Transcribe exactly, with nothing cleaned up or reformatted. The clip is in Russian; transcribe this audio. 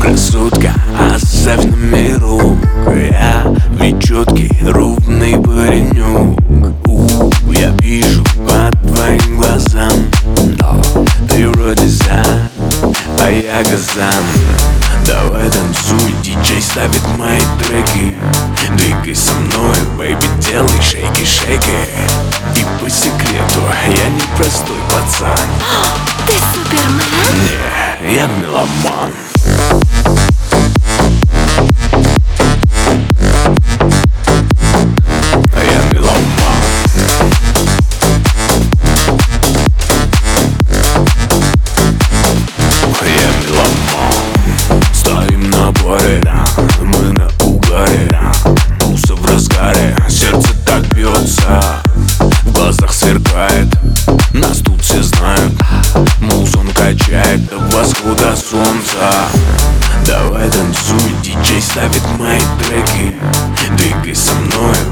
красотка, оставь на миру. Я ведь четкий, ровный паренек. У, я вижу по твоим глазам, но ты вроде за, а я газан. Давай танцуй, диджей ставит мои треки. Двигай со мной, бэйби, делай шейки-шейки. И по секрету, я не простой пацан. Ты супермен? Не, я меломан. Я меломан. Я меломан. Стоим на баре, мы на угаре. Туса в разгаре, сердце так бьется, в глазах сверкает. Нас тут все знают, музон качает до восхода солнца. Давай танцуй, диджей ставит мои треки. Двигай со мной,